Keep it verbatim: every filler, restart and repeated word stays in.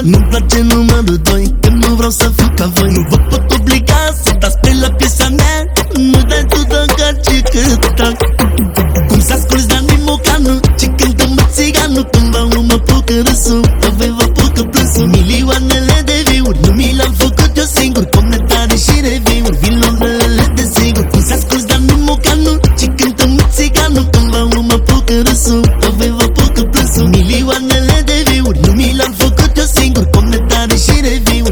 Nu-mi place numărul doi, că nu vreau să fiu ca voi. Nu vă pot obliga să dați pe la piesa mea. Nu dai tu dacă ce câta. Cum să asculti Dani Mocanu, ce cântă mă țiganu. Când va mă apucă râsul, apoi vă apucă plânsul. Milioanele de